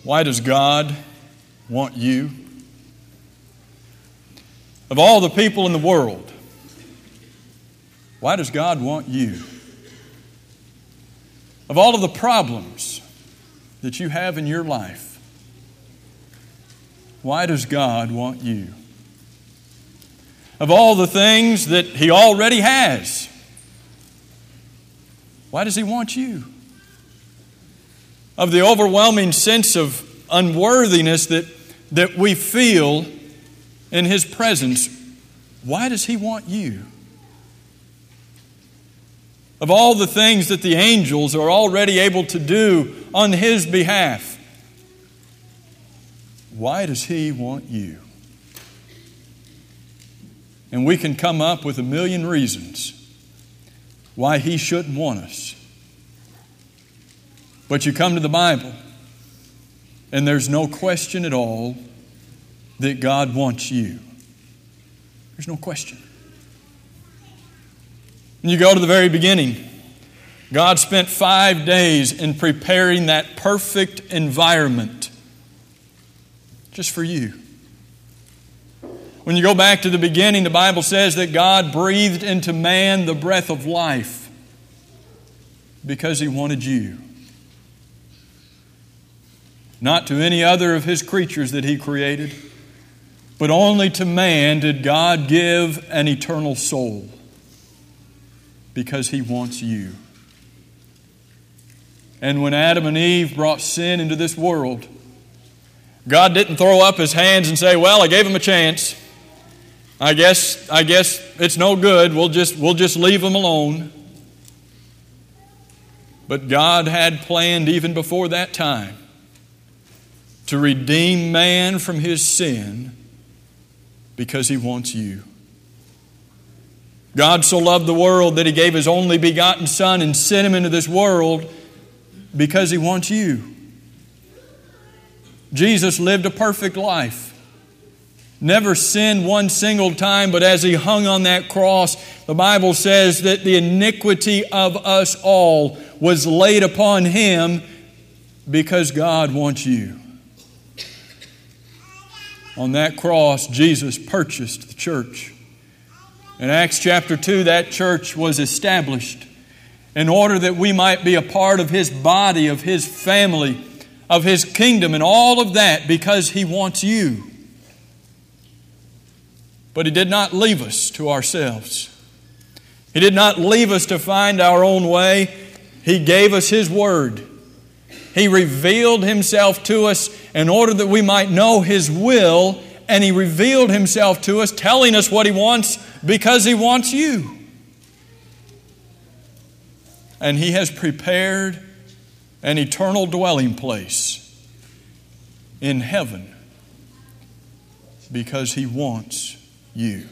Why does God want you? Of all the people in the world, why does God want you? Of all of the problems that you have in your life, why does God want you? Of all the things that He already has, why does He want you? Of the overwhelming sense of unworthiness that we feel in His presence, why does He want you? Of all the things that the angels are already able to do on His behalf, why does He want you? And we can come up with a million reasons why He shouldn't want us. But you come to the Bible, and there's no question at all that God wants you. There's no question. When you go to the very beginning, God spent 5 days in preparing that perfect environment just for you. When you go back to the beginning, the Bible says that God breathed into man the breath of life because He wanted you. Not to any other of His creatures that He created, but only to man did God give an eternal soul because He wants you. And when Adam and Eve brought sin into this world, God didn't throw up His hands and say, well, I gave them a chance. I guess it's no good. We'll just leave them alone. But God had planned even before that time to redeem man from his sin because He wants you. God so loved the world that He gave His only begotten Son and sent Him into this world because He wants you. Jesus lived a perfect life. Never sinned one single time, but as He hung on that cross, the Bible says that the iniquity of us all was laid upon Him because God wants you. On that cross, Jesus purchased the church. In Acts chapter 2, that church was established in order that we might be a part of His body, of His family, of His kingdom, and all of that because He wants you. But He did not leave us to ourselves. He did not leave us to find our own way. He gave us His Word. He revealed Himself to us in order that we might know His will, and He revealed Himself to us, telling us what He wants because He wants you. And He has prepared an eternal dwelling place in heaven because He wants you.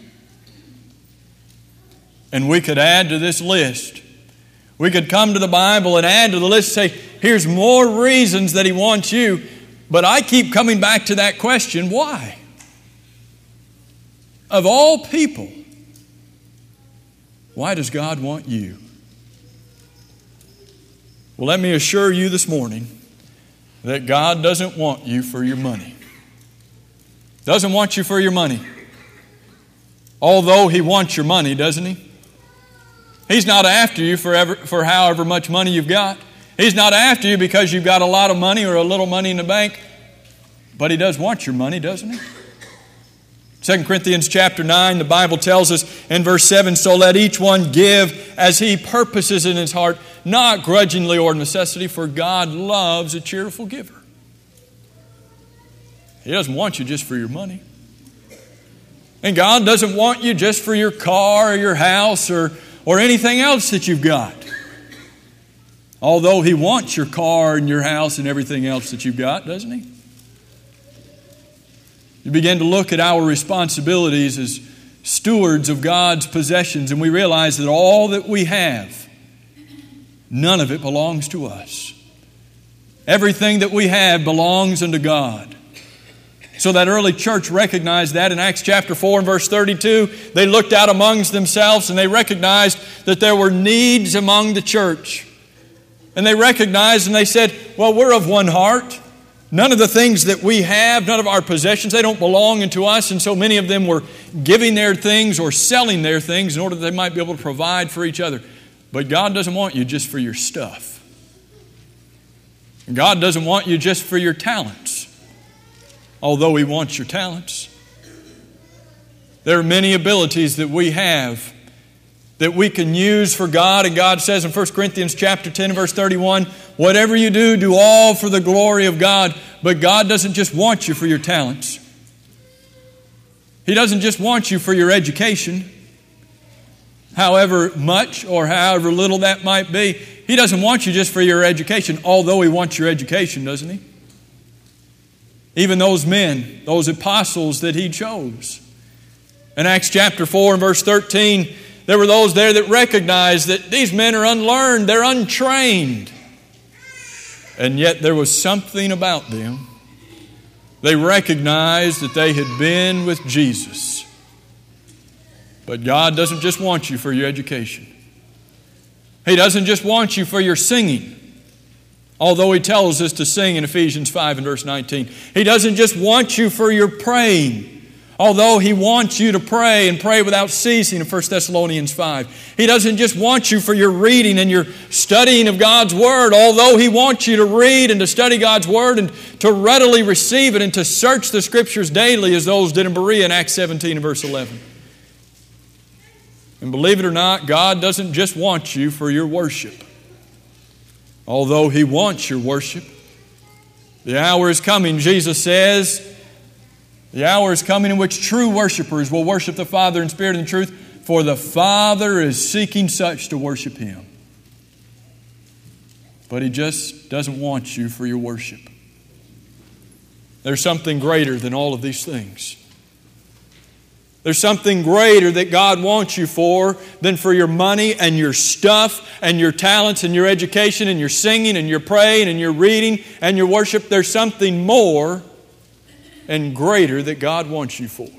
And we could add to this list. We could come to the Bible and add to the list and say, here's more reasons that He wants you. But I keep coming back to that question, why? Of all people, why does God want you? Well, let me assure you this morning that God doesn't want you for your money. Doesn't want you for your money. Although He wants your money, doesn't He? He's not after you for however much money you've got. He's not after you because you've got a lot of money or a little money in the bank. But He does want your money, doesn't He? 2 Corinthians chapter 9, the Bible tells us in verse 7, so let each one give as he purposes in his heart, not grudgingly or necessity, for God loves a cheerful giver. He doesn't want you just for your money. And God doesn't want you just for your car or your house or anything else that you've got. Although He wants your car and your house and everything else that you've got, doesn't He? You begin to look at our responsibilities as stewards of God's possessions, and we realize that all that we have, none of it belongs to us. Everything that we have belongs unto God. So that early church recognized that in Acts chapter 4 and verse 32. They looked out amongst themselves and they recognized that there were needs among the church. And they recognized and they said, well, we're of one heart. None of the things that we have, none of our possessions, they don't belong unto us. And so many of them were giving their things or selling their things in order that they might be able to provide for each other. But God doesn't want you just for your stuff. God doesn't want you just for your talents, although He wants your talents. There are many abilities that we have that we can use for God. And God says in 1 Corinthians chapter 10 and verse 31, whatever you do, do all for the glory of God. But God doesn't just want you for your talents. He doesn't just want you for your education, however much or however little that might be. He doesn't want you just for your education, although He wants your education, doesn't He? Even those men, those apostles that He chose. In Acts chapter 4 and verse 13, there were those there that recognized that these men are unlearned, they're untrained. And yet there was something about them. They recognized that they had been with Jesus. But God doesn't just want you for your education. He doesn't just want you for your singing, although He tells us to sing in Ephesians 5 and verse 19. He doesn't just want you for your praying, although He wants you to pray and pray without ceasing in 1 Thessalonians 5. He doesn't just want you for your reading and your studying of God's Word, although He wants you to read and to study God's Word and to readily receive it and to search the Scriptures daily as those did in Berea in Acts 17 and verse 11. And believe it or not, God doesn't just want you for your worship, although He wants your worship. The hour is coming, Jesus says, the hour is coming in which true worshipers will worship the Father in spirit and truth, for the Father is seeking such to worship Him. But He just doesn't want you for your worship. There's something greater than all of these things. There's something greater that God wants you for than for your money and your stuff and your talents and your education and your singing and your praying and your reading and your worship. There's something more and greater that God wants you for.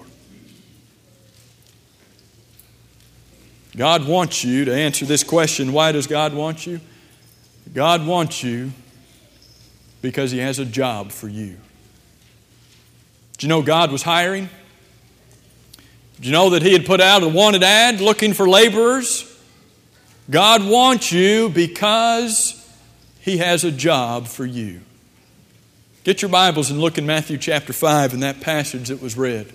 God wants you to answer this question, why does God want you? God wants you because He has a job for you. Did you know God was hiring? Did you know that He had put out a wanted ad looking for laborers? God wants you because He has a job for you. Get your Bibles and look in Matthew chapter 5 in that passage that was read.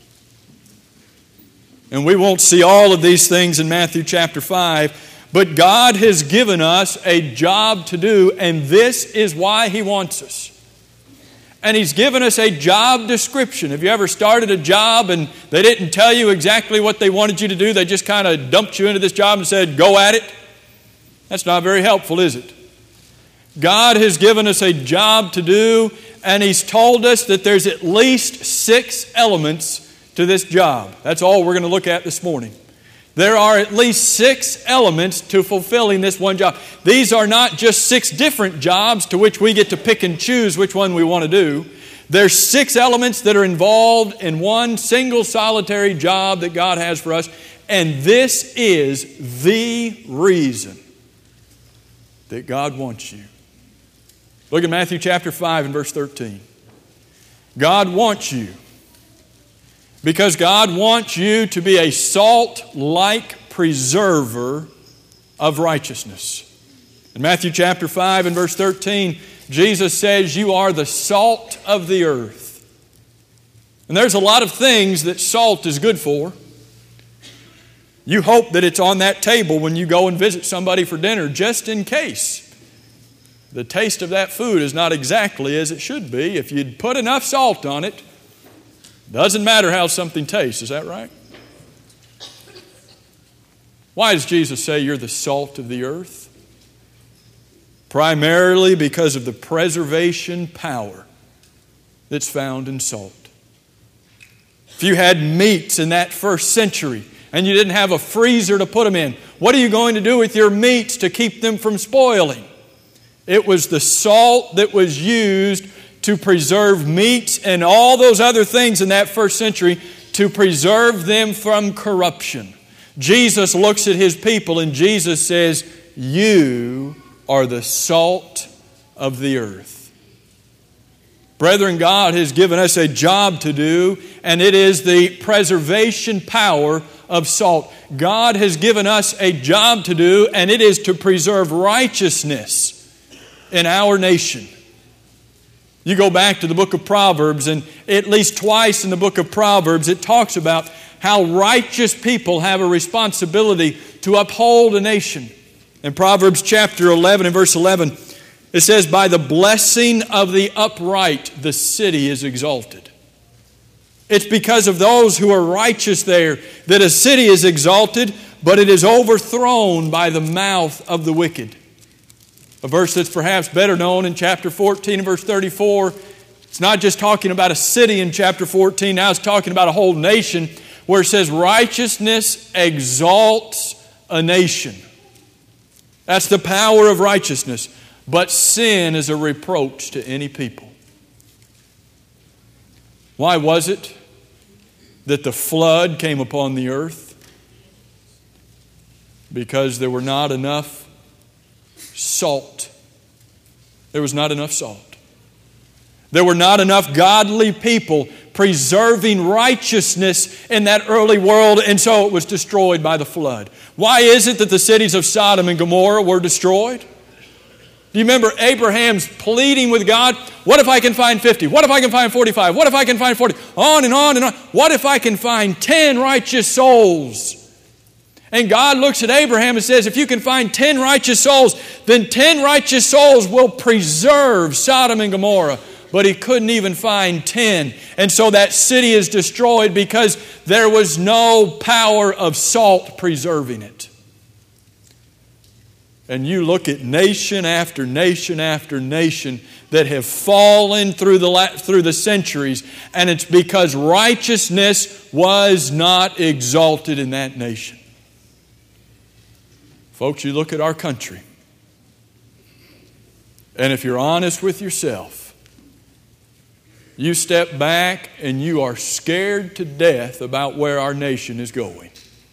And we won't see all of these things in Matthew chapter 5, but God has given us a job to do, and this is why He wants us. And He's given us a job description. Have you ever started a job and they didn't tell you exactly what they wanted you to do? They just kind of dumped you into this job and said, go at it? That's not very helpful, is it? God has given us a job to do, and He's told us that there's at least 6 elements to this job. That's all we're going to look at this morning. There are at least 6 elements to fulfilling this one job. These are not just 6 different jobs to which we get to pick and choose which one we want to do. There's 6 elements that are involved in one single solitary job that God has for us, and this is the reason that God wants you. Look at Matthew chapter 5 and verse 13. God wants you because God wants you to be a salt-like preserver of righteousness. In Matthew chapter 5 and verse 13, Jesus says, you are the salt of the earth. And there's a lot of things that salt is good for. You hope that it's on that table when you go and visit somebody for dinner, just in case the taste of that food is not exactly as it should be. If you'd put enough salt on it, doesn't matter how something tastes. Is that right? Why does Jesus say you're the salt of the earth? Primarily because of the preservation power that's found in salt. If you had meats in that first century and you didn't have a freezer to put them in, what are you going to do with your meats to keep them from spoiling? It was the salt that was used to preserve meats and all those other things in that first century to preserve them from corruption. Jesus looks at His people and Jesus says, you are the salt of the earth. Brethren, God has given us a job to do, and it is the preservation power of salt. God has given us a job to do, and it is to preserve righteousness in our nation. You go back to the book of Proverbs, and at least twice in the book of Proverbs, it talks about how righteous people have a responsibility to uphold a nation. In Proverbs chapter 11 and verse 11, it says, by the blessing of the upright, the city is exalted. It's because of those who are righteous there that a city is exalted, but it is overthrown by the mouth of the wicked. A verse that's perhaps better known in chapter 14 and verse 34. It's not just talking about a city in chapter 14. Now it's talking about a whole nation where it says righteousness exalts a nation. That's the power of righteousness. But sin is a reproach to any people. Why was it that the flood came upon the earth? Because there were not enough salt. There was not enough salt. There were not enough godly people preserving righteousness in that early world, and so it was destroyed by the flood. Why is it that the cities of Sodom and Gomorrah were destroyed? Do you remember Abraham's pleading with God? What if I can find 50? What if I can find 45? What if I can find 40? On and on and on. What if I can find 10 righteous souls? And God looks at Abraham and says, if you can find 10 righteous souls, then 10 righteous souls will preserve Sodom and Gomorrah. But he couldn't even find 10. And so that city is destroyed because there was no power of salt preserving it. And you look at nation after nation after nation that have fallen through the centuries, and it's because righteousness was not exalted in that nation. Folks, you look at our country, and if you're honest with yourself, you step back and you are scared to death about where our nation is going.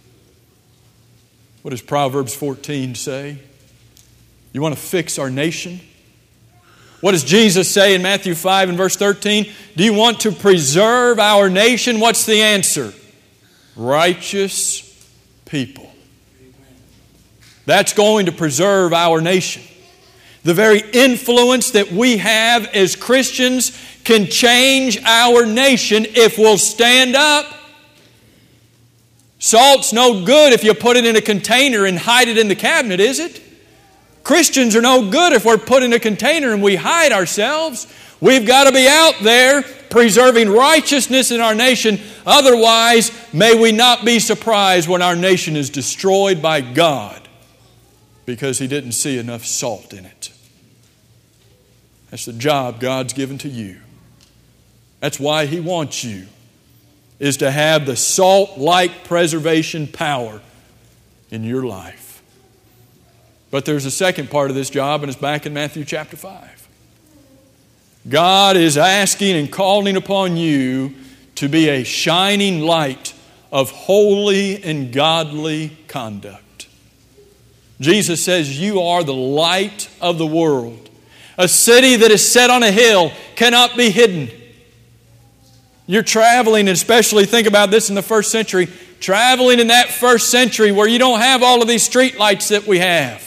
What does Proverbs 14 say? You want to fix our nation? What does Jesus say in Matthew 5 and verse 13? Do you want to preserve our nation? What's the answer? Righteous people. That's going to preserve our nation. The very influence that we have as Christians can change our nation if we'll stand up. Salt's no good if you put it in a container and hide it in the cabinet, is it? Christians are no good if we're put in a container and we hide ourselves. We've got to be out there preserving righteousness in our nation. Otherwise, may we not be surprised when our nation is destroyed by God because He didn't see enough salt in it. That's the job God's given to you. That's why He wants you, is to have the salt-like preservation power in your life. But there's a second part of this job, and it's back in Matthew chapter 5. God is asking and calling upon you to be a shining light of holy and godly conduct. Jesus says you are the light of the world. A city that is set on a hill cannot be hidden. You're traveling, and especially think about this in the first century, traveling in that first century where you don't have all of these street lights that we have.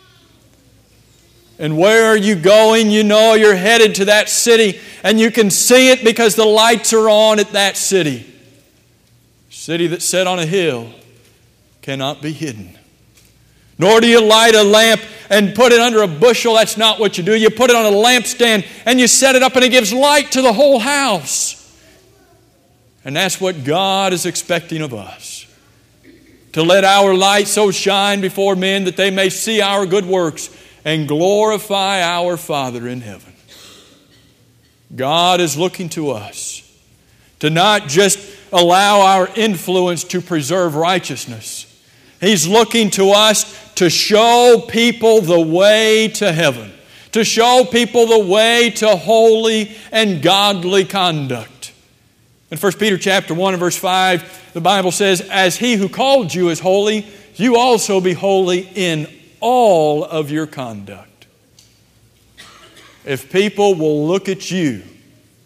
And where are you going? You know you're headed to that city, and you can see it because the lights are on at that city. A city that's set on a hill cannot be hidden. Nor do you light a lamp and put it under a bushel. That's not what you do. You put it on a lampstand and you set it up, and it gives light to the whole house. And that's what God is expecting of us. To let our light so shine before men that they may see our good works and glorify our Father in heaven. God is looking to us to not just allow our influence to preserve righteousness. He's looking to us to show people the way to heaven, to show people the way to holy and godly conduct. In 1 Peter chapter 1 and verse 5, the Bible says, as He who called you is holy, you also be holy in all of your conduct. If people will look at you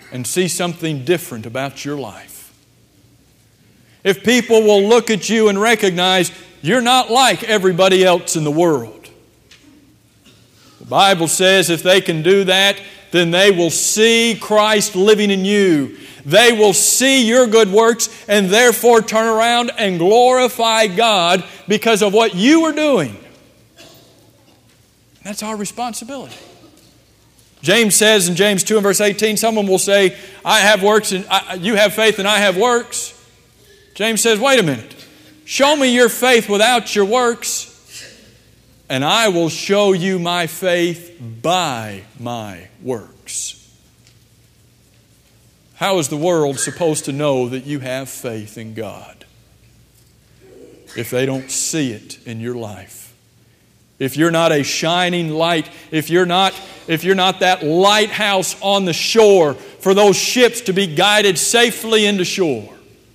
and see something different about your life. If people will look at you and recognize you're not like everybody else in the world. The Bible says if they can do that, then they will see Christ living in you. They will see your good works and therefore turn around and glorify God because of what you are doing. That's our responsibility. James says in James 2 and verse 18, someone will say, I have works and you have faith and I have works. James says, wait a minute. Show me your faith without your works, and I will show you my faith by my works. How is the world supposed to know that you have faith in God if they don't see it in your life? If you're not a shining light, if you're not that lighthouse on the shore for those ships to be guided safely into shore.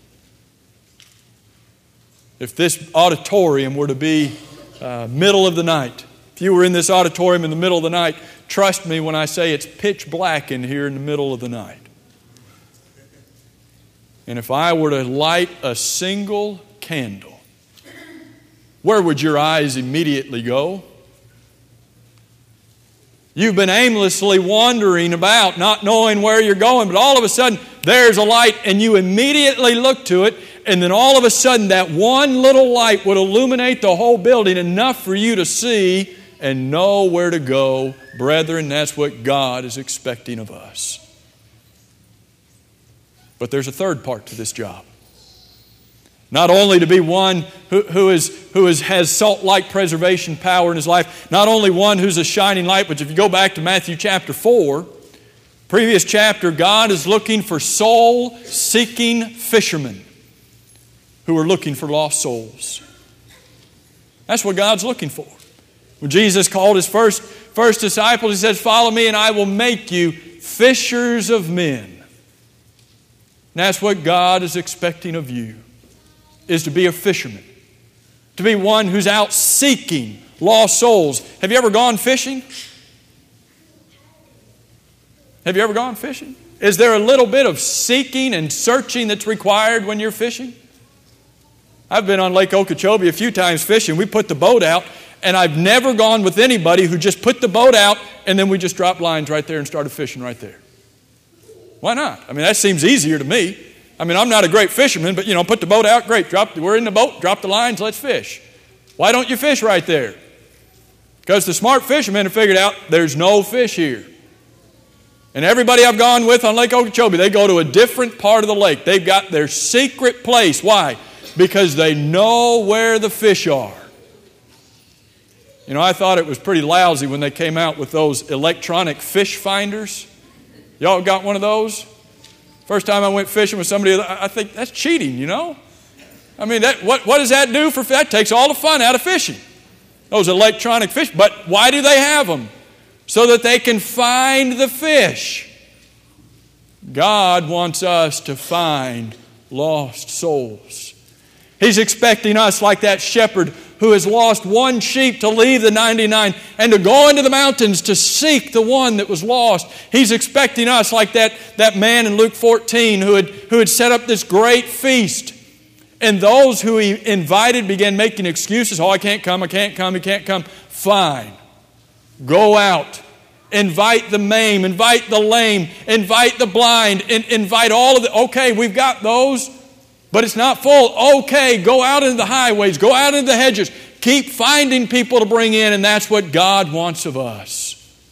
If this auditorium were to be middle of the night, if you were in this auditorium in the middle of the night, trust me when I say it's pitch black in here in the middle of the night. And if I were to light a single candle, where would your eyes immediately go? You've been aimlessly wandering about, not knowing where you're going, but all of a sudden there's a light and you immediately look to it, and then all of a sudden that one little light would illuminate the whole building enough for you to see and know where to go. Brethren, that's what God is expecting of us. But there's a third part to this job. Not only to be one who has salt-like preservation power in his life, not only one who's a shining light, but if you go back to Matthew chapter 4, previous chapter, God is looking for soul-seeking fishermen who are looking for lost souls. That's what God's looking for. When Jesus called his first disciples, he says, follow me and I will make you fishers of men. And that's what God is expecting of you, is to be a fisherman. To be one who's out seeking lost souls. Have you ever gone fishing? Have you ever gone fishing? Is there a little bit of seeking and searching that's required when you're fishing? I've been on Lake Okeechobee a few times fishing. We put the boat out, and I've never gone with anybody who just put the boat out and then we just dropped lines right there and started fishing right there. Why not? I mean, that seems easier to me. I mean, I'm not a great fisherman, but, put the boat out, great. We're in the boat, drop the lines, let's fish. Why don't you fish right there? Because the smart fishermen have figured out there's no fish here. And everybody I've gone with on Lake Okeechobee, they go to a different part of the lake. They've got their secret place. Why? Because they know where the fish are. I thought it was pretty lousy when they came out with those electronic fish finders. Y'all got one of those? First time I went fishing with somebody, I think that's cheating, I mean, what does that do for fish? That takes all the fun out of fishing. Those electronic fish. But why do they have them? So that they can find the fish. God wants us to find lost souls. He's expecting us, like that shepherd who has lost one sheep, to leave the 99 and to go into the mountains to seek the one that was lost. He's expecting us, like that man in Luke 14 who had set up this great feast. And those who he invited began making excuses. Oh, I can't come, he can't come. Fine. Go out. Invite the maimed, invite the lame, invite the blind, invite all of the... Okay, we've got those, but it's not full. Okay, go out into the highways, go out into the hedges. Keep finding people to bring in, and that's what God wants of us.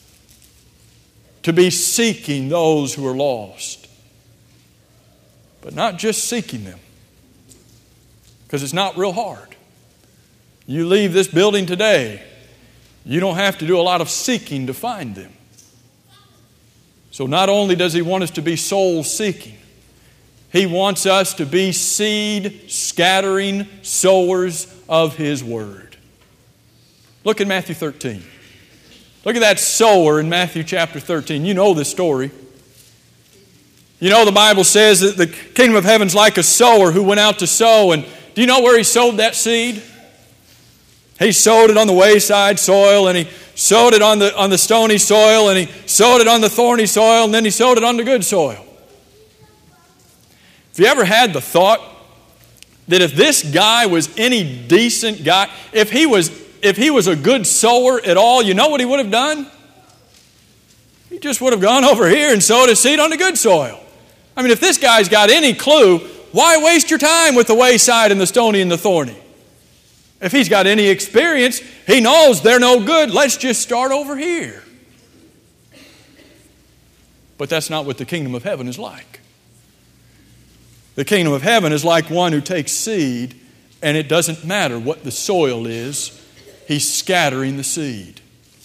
To be seeking those who are lost. But not just seeking them. Because it's not real hard. You leave this building today, you don't have to do a lot of seeking to find them. So not only does He want us to be soul seeking, He wants us to be seed scattering sowers of His Word. Look at Matthew 13. Look at that sower in Matthew chapter 13. You know this story. The Bible says that the kingdom of heaven's like a sower who went out to sow. And do you know where he sowed that seed? He sowed it on the wayside soil, and he sowed it on the stony soil, and he sowed it on the thorny soil, and then he sowed it on the good soil. Have you ever had the thought that if this guy was any decent guy, if he was a good sower at all, you know what he would have done? He just would have gone over here and sowed his seed on the good soil. I mean, if this guy's got any clue, why waste your time with the wayside and the stony and the thorny? If he's got any experience, he knows they're no good. Let's just start over here. But that's not what the kingdom of heaven is like. The kingdom of heaven is like one who takes seed, and it doesn't matter what the soil is, he's scattering the seed.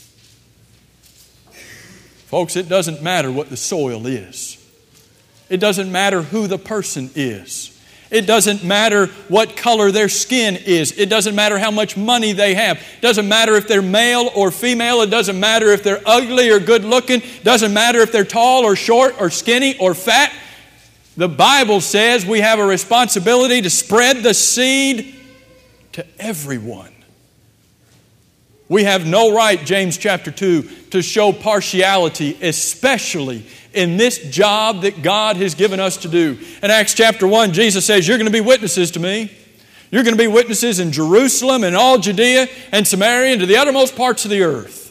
Folks, it doesn't matter what the soil is. It doesn't matter who the person is. It doesn't matter what color their skin is. It doesn't matter how much money they have. It doesn't matter if they're male or female. It doesn't matter if they're ugly or good looking. It doesn't matter if they're tall or short or skinny or fat. The Bible says we have a responsibility to spread the seed to everyone. We have no right, James chapter 2, to show partiality, especially in this job that God has given us to do. In Acts chapter 1, Jesus says, you're going to be witnesses to me. You're going to be witnesses in Jerusalem and all Judea and Samaria and to the uttermost parts of the earth.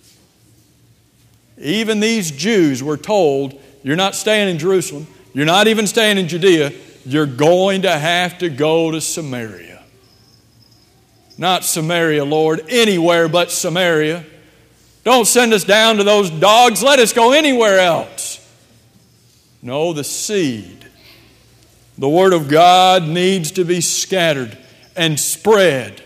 Even these Jews were told, you're not staying in Jerusalem. You're not even staying in Judea. You're going to have to go to Samaria. Not Samaria, Lord, anywhere but Samaria. Don't send us down to those dogs. Let us go anywhere else. No, the seed, the Word of God needs to be scattered and spread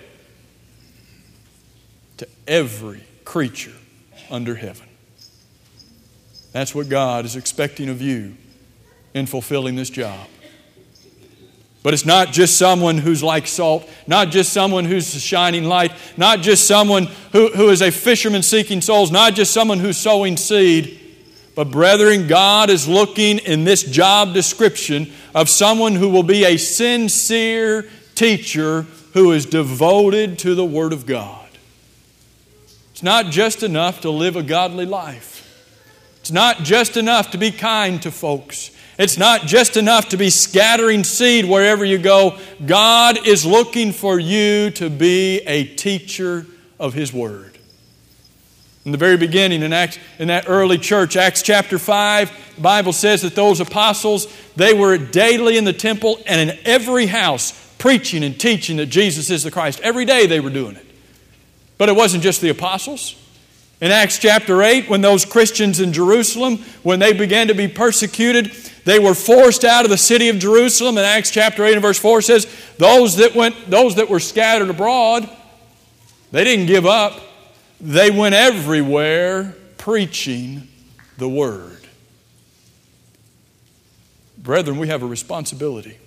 to every creature under heaven. That's what God is expecting of you in fulfilling this job. But it's not just someone who's like salt, not just someone who's a shining light, not just someone who is a fisherman seeking souls, not just someone who's sowing seed. But brethren, God is looking in this job description of someone who will be a sincere teacher who is devoted to the Word of God. It's not just enough to live a godly life. It's not just enough to be kind to folks. It's not just enough to be scattering seed wherever you go. God is looking for you to be a teacher of His Word. In the very beginning, in that early church, Acts chapter 5, the Bible says that those apostles, they were daily in the temple and in every house preaching and teaching that Jesus is the Christ. Every day they were doing it. But it wasn't just the apostles. In Acts chapter 8, when those Christians in Jerusalem, when they began to be persecuted, they were forced out of the city of Jerusalem. In Acts chapter 8 and verse 4 says, those that were scattered abroad, they didn't give up. They went everywhere preaching the Word. Brethren, we have a responsibility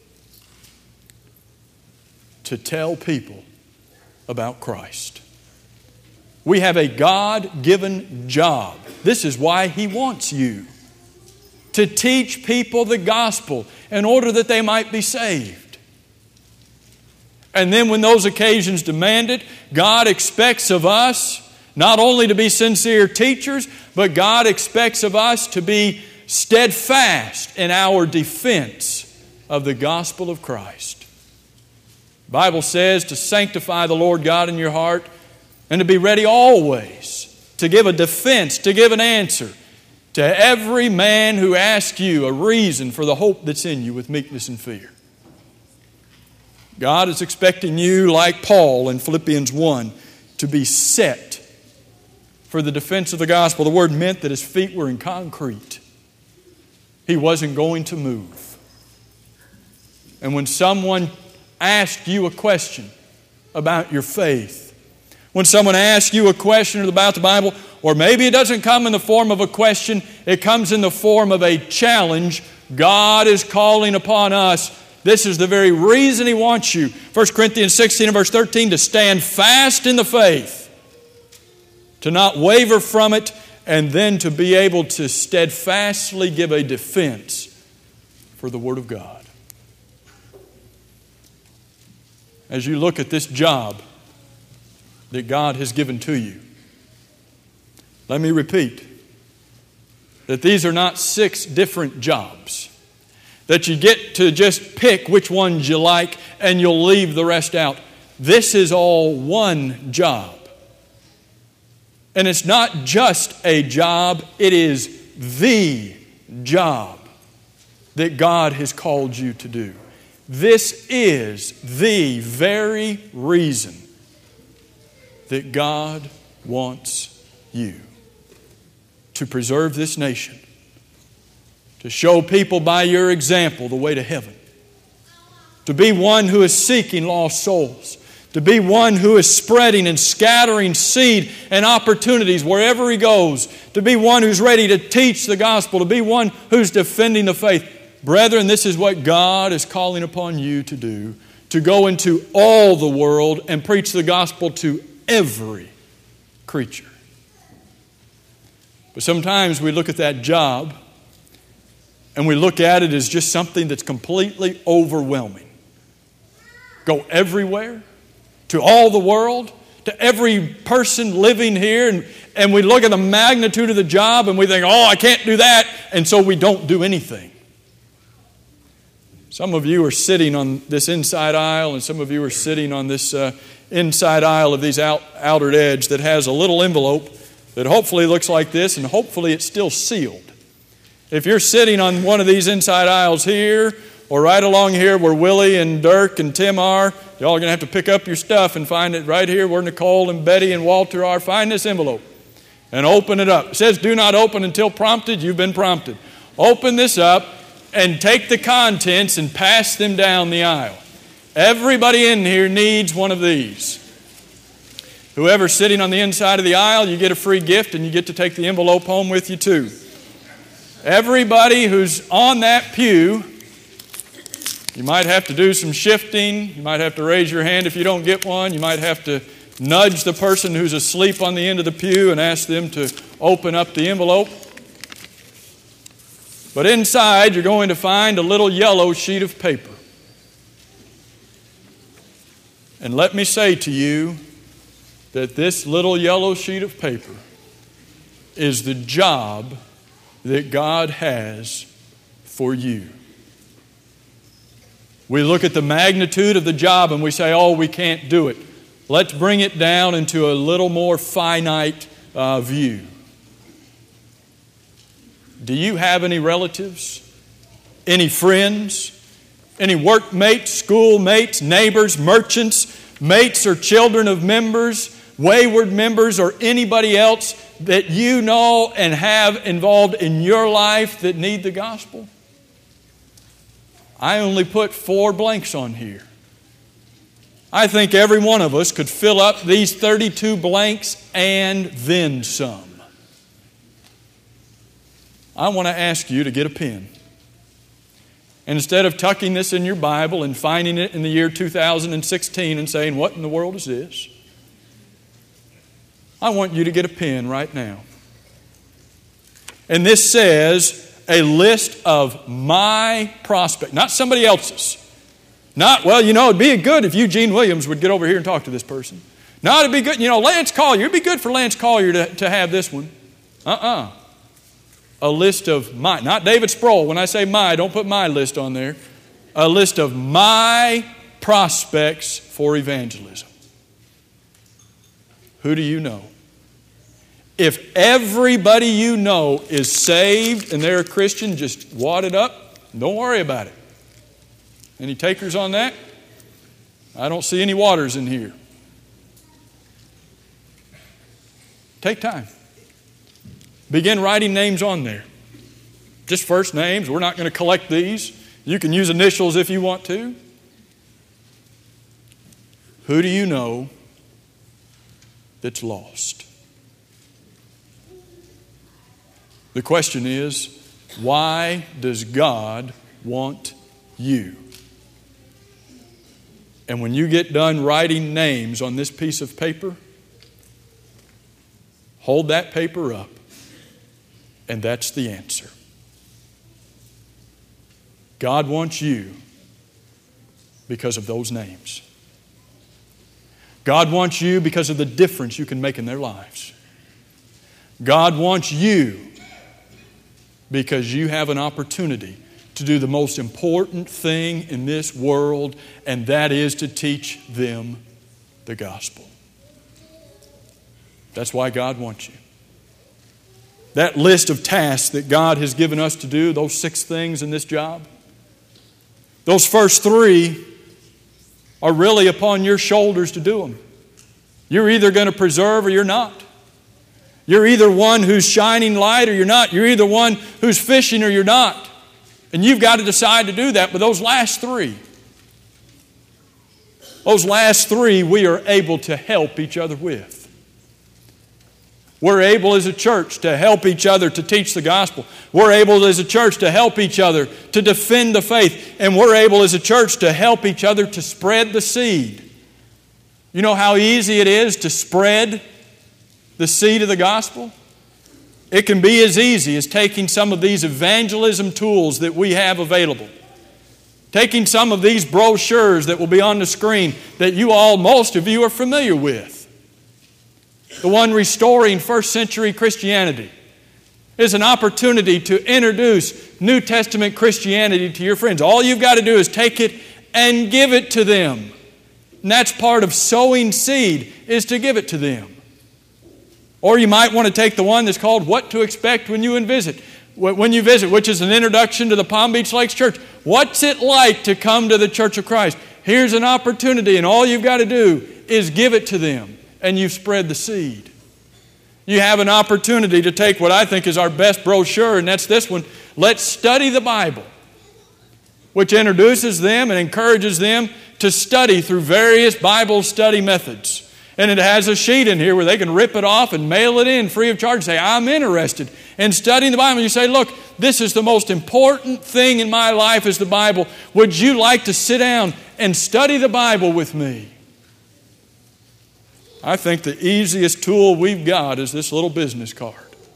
to tell people about Christ. We have a God-given job. This is why He wants you. To teach people the gospel in order that they might be saved. And then when those occasions demand it, God expects of us not only to be sincere teachers, but God expects of us to be steadfast in our defense of the gospel of Christ. The Bible says to sanctify the Lord God in your heart and to be ready always to give a defense, to give an answer to every man who asks you a reason for the hope that's in you with meekness and fear. God is expecting you, like Paul in Philippians 1, to be set for the defense of the gospel. The word meant that his feet were in concrete. He wasn't going to move. And when someone asked you a question about your faith, when someone asks you a question about the Bible, or maybe it doesn't come in the form of a question, it comes in the form of a challenge, God is calling upon us. This is the very reason He wants you. 1 Corinthians 16 and verse 13, to stand fast in the faith, to not waver from it, and then to be able to steadfastly give a defense for the Word of God. As you look at this job that God has given to you, let me repeat that these are not 6 different jobs. that you get to just pick which ones you like and you'll leave the rest out. This is all one job. And it's not just a job, it is the job that God has called you to do. This is the very reason that God wants you to preserve this nation, to show people by your example the way to heaven, to be one who is seeking lost souls, to be one who is spreading and scattering seed and opportunities wherever he goes, to be one who's ready to teach the gospel, to be one who's defending the faith. Brethren, this is what God is calling upon you to do, to go into all the world and preach the gospel to every creature. But sometimes we look at that job and we look at it as just something that's completely overwhelming. Go everywhere, to all the world, to every person living here, and we look at the magnitude of the job and we think, oh, I can't do that, and so we don't do anything. Some of you are sitting on this inside aisle, and some of you are sitting on this inside aisle of these outer edge that has a little envelope that hopefully looks like this, and hopefully it's still sealed. If you're sitting on one of these inside aisles here, or right along here where Willie and Dirk and Tim are, y'all are going to have to pick up your stuff and find it right here where Nicole and Betty and Walter are. Find this envelope and open it up. It says, do not open until prompted. You've been prompted. Open this up and take the contents and pass them down the aisle. Everybody in here needs one of these. Whoever's sitting on the inside of the aisle, you get a free gift and you get to take the envelope home with you too. Everybody who's on that pew, you might have to do some shifting. You might have to raise your hand if you don't get one. You might have to nudge the person who's asleep on the end of the pew and ask them to open up the envelope. But inside, you're going to find a little yellow sheet of paper. And let me say to you that this little yellow sheet of paper is the job that God has for you. We look at the magnitude of the job and we say, oh, we can't do it. Let's bring it down into a little more finite view. Do you have any relatives? Any friends? Any workmates, schoolmates, neighbors, merchants, mates or children of members, wayward members, or anybody else that you know and have involved in your life that need the gospel? I only put 4 blanks on here. I think every one of us could fill up these 32 blanks and then some. I want to ask you to get a pen. And instead of tucking this in your Bible and finding it in the year 2016 and saying, what in the world is this? I want you to get a pen right now. And this says, a list of my prospects, not somebody else's. Not, well, it'd be good if Eugene Williams would get over here and talk to this person. No, it'd be good, Lance Collier. It'd be good for Lance Collier to have this one. A list of my, not David Sproul. When I say my, don't put my list on there. A list of my prospects for evangelism. Who do you know? If everybody you know is saved and they're a Christian, just wad it up. Don't worry about it. Any takers on that? I don't see any waters in here. Take time. Begin writing names on there. Just first names. We're not going to collect these. You can use initials if you want to. Who do you know that's lost? The question is, why does God want you? And when you get done writing names on this piece of paper, hold that paper up, and that's the answer. God wants you because of those names. God wants you because of the difference you can make in their lives. God wants you because you have an opportunity to to do the most important thing in this world, and that is to teach them the gospel. That's why God wants you. That list of tasks that God has given us to do, those 6 things in this job, those first 3 are really upon your shoulders to do them. You're either going to preserve or you're not. You're either one who's shining light or you're not. You're either one who's fishing or you're not. And you've got to decide to do that. But those last 3, we are able to help each other with. We're able as a church to help each other to teach the gospel. We're able as a church to help each other to defend the faith. And we're able as a church to help each other to spread the seed. You know how easy it is to spread the seed of the gospel? It can be as easy as taking some of these evangelism tools that we have available. Taking some of these brochures that will be on the screen that most of you are familiar with. The one Restoring First Century Christianity is an opportunity to introduce New Testament Christianity to your friends. All you've got to do is take it and give it to them. And that's part of sowing seed, is to give it to them. Or you might want to take the one that's called What to Expect When You Visit, which is an introduction to the Palm Beach Lakes Church. What's it like to come to the Church of Christ? Here's an opportunity, and all you've got to do is give it to them. And you've spread the seed. You have an opportunity to take what I think is our best brochure, and that's this one, Let's Study the Bible, which introduces them and encourages them to study through various Bible study methods. And it has a sheet in here where they can rip it off and mail it in free of charge. Say, I'm interested in studying the Bible. And you say, look, this is the most important thing in my life is the Bible. Would you like to sit down and study the Bible with me? I think the easiest tool we've got is this little business card.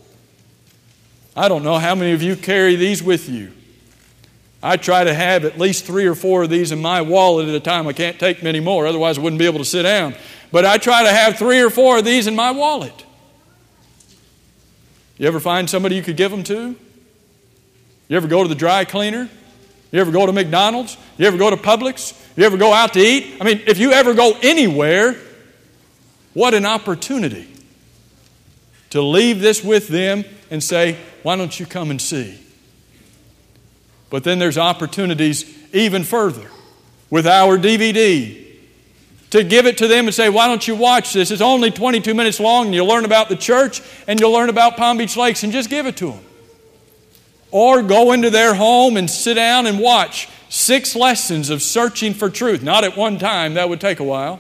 I don't know how many of you carry these with you. I try to have at least 3 or 4 of these in my wallet at a time. I can't take many more, otherwise I wouldn't be able to sit down. But I try to have 3 or 4 of these in my wallet. You ever find somebody you could give them to? You ever go to the dry cleaner? You ever go to McDonald's? You ever go to Publix? You ever go out to eat? I mean, if you ever go anywhere, what an opportunity to leave this with them and say, why don't you come and see? But then there's opportunities even further with our DVD to give it to them and say, why don't you watch this? It's only 22 minutes long and you'll learn about the church and you'll learn about Palm Beach Lakes, and just give it to them. Or go into their home and sit down and watch 6 lessons of searching for truth. Not at one time, that would take a while.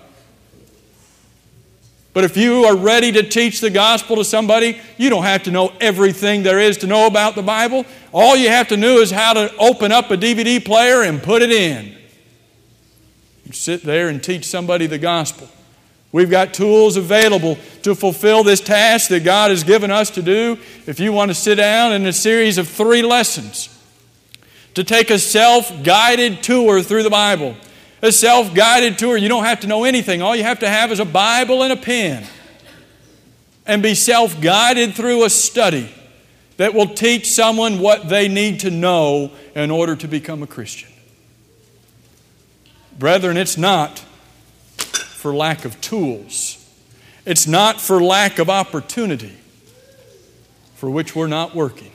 But if you are ready to teach the gospel to somebody, you don't have to know everything there is to know about the Bible. All you have to know is how to open up a DVD player and put it in. You sit there and teach somebody the gospel. We've got tools available to fulfill this task that God has given us to do. If you want to sit down in a series of 3 lessons to take a self-guided tour through the Bible. A self-guided tour. You don't have to know anything. All you have to have is a Bible and a pen. And be self-guided through a study that will teach someone what they need to know in order to become a Christian. Brethren, it's not for lack of tools. It's not for lack of opportunity for which we're not working.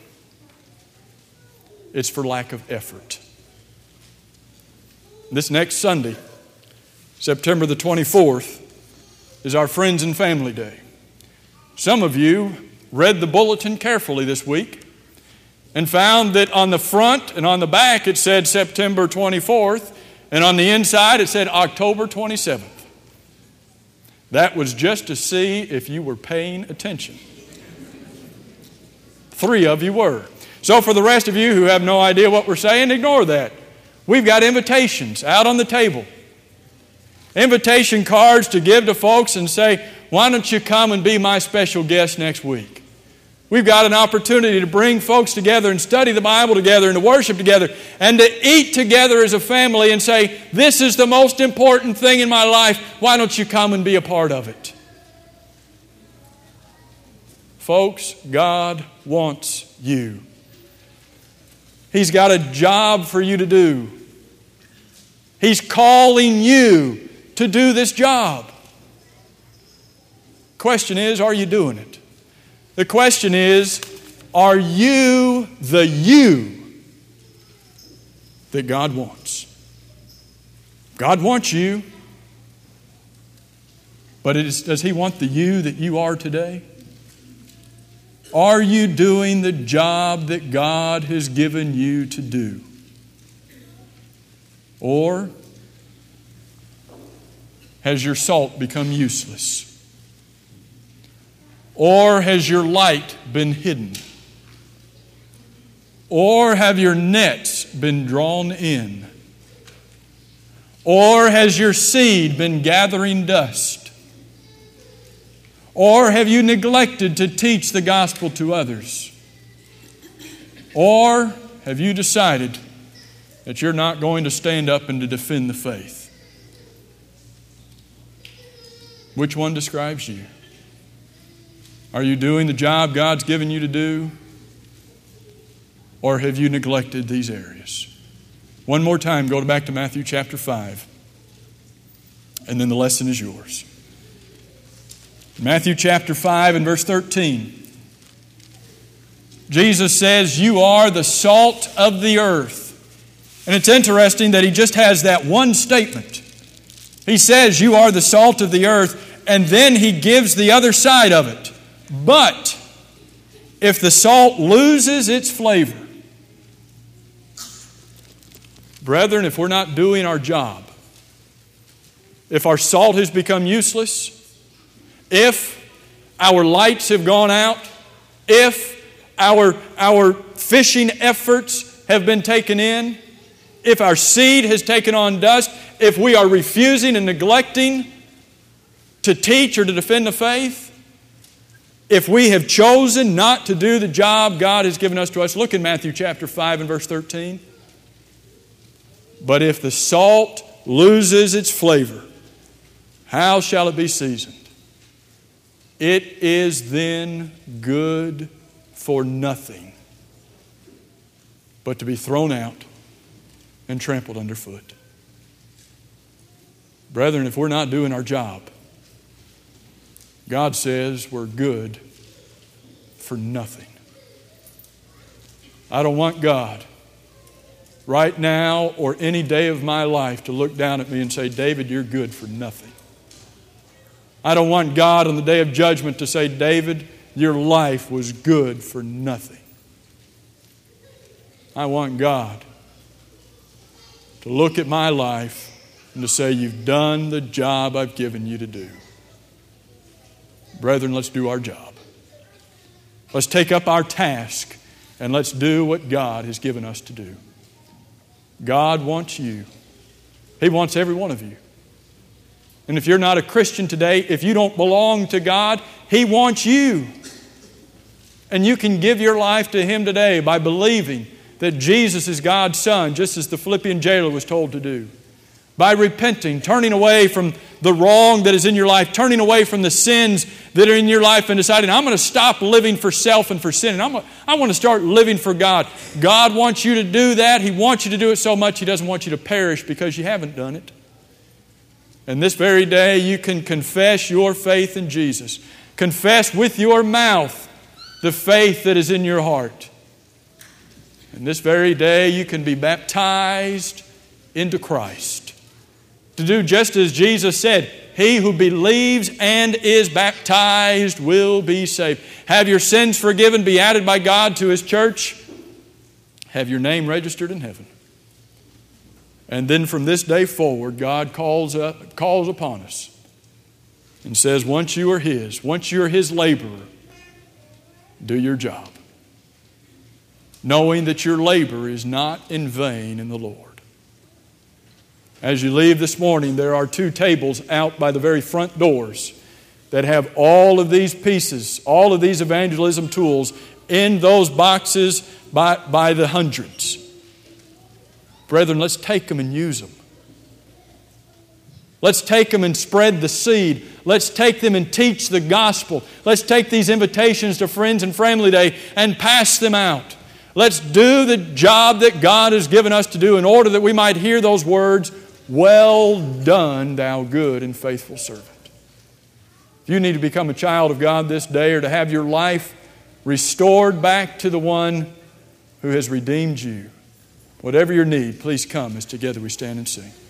It's for lack of effort. This next Sunday, September the 24th, is our Friends and Family Day. Some of you read the bulletin carefully this week and found that on the front and on the back it said September 24th, and on the inside it said October 27th. That was just to see if you were paying attention. 3 of you were. So for the rest of you who have no idea what we're saying, ignore that. We've got invitations out on the table. Invitation cards to give to folks and say, why don't you come and be my special guest next week? We've got an opportunity to bring folks together and study the Bible together and to worship together and to eat together as a family and say, this is the most important thing in my life. Why don't you come and be a part of it? Folks, God wants you. He's got a job for you to do. He's calling you to do this job. Question is, are you doing it? The question is, are you the you that God wants? God wants you, but does He want the you that you are today? Are you doing the job that God has given you to do? Or has your salt become useless? Or has your light been hidden? Or have your nets been drawn in? Or has your seed been gathering dust? Or have you neglected to teach the gospel to others? Or have you decided that you're not going to stand up and to defend the faith? Which one describes you? Are you doing the job God's given you to do? Or have you neglected these areas? One more time, go back to Matthew chapter 5. And then the lesson is yours. Matthew chapter 5 and verse 13. Jesus says, you are the salt of the earth. And it's interesting that He just has that one statement. He says, you are the salt of the earth, and then He gives the other side of it. But if the salt loses its flavor, brethren, if we're not doing our job, if our salt has become useless, if our lights have gone out, if our fishing efforts have been taken in, if our seed has taken on dust, if we are refusing and neglecting to teach or to defend the faith, if we have chosen not to do the job God has given us to us, look in Matthew chapter 5 and verse 13. But if the salt loses its flavor, how shall it be seasoned? It is then good for nothing but to be thrown out and trampled underfoot. Brethren, if we're not doing our job, God says we're good for nothing. I don't want God right now or any day of my life to look down at me and say, David, you're good for nothing. I don't want God on the day of judgment to say, David, your life was good for nothing. I want God to look at my life and to say, you've done the job I've given you to do. Brethren, let's do our job. Let's take up our task and let's do what God has given us to do. God wants you. He wants every one of you. And if you're not a Christian today, if you don't belong to God, He wants you. And you can give your life to Him today by believing that Jesus is God's Son, just as the Philippian jailer was told to do. By repenting, turning away from the wrong that is in your life, turning away from the sins that are in your life and deciding, I'm going to stop living for self and for sin. And I want to start living for God. God wants you to do that. He wants you to do it so much He doesn't want you to perish because you haven't done it. And this very day you can confess your faith in Jesus. Confess with your mouth the faith that is in your heart. And this very day you can be baptized into Christ. To do just as Jesus said, he who believes and is baptized will be saved. Have your sins forgiven, be added by God to His church. Have your name registered in heaven. And then from this day forward, God calls upon us and says, once you are His, once you're His laborer, do your job, knowing that your labor is not in vain in the Lord. As you leave this morning, there are 2 tables out by the very front doors that have all of these pieces, all of these evangelism tools in those boxes by the hundreds. Brethren, let's take them and use them. Let's take them and spread the seed. Let's take them and teach the gospel. Let's take these invitations to Friends and Family Day and pass them out. Let's do the job that God has given us to do in order that we might hear those words, "Well done, thou good and faithful servant." If you need to become a child of God this day or to have your life restored back to the one who has redeemed you, whatever your need, please come as together we stand and sing.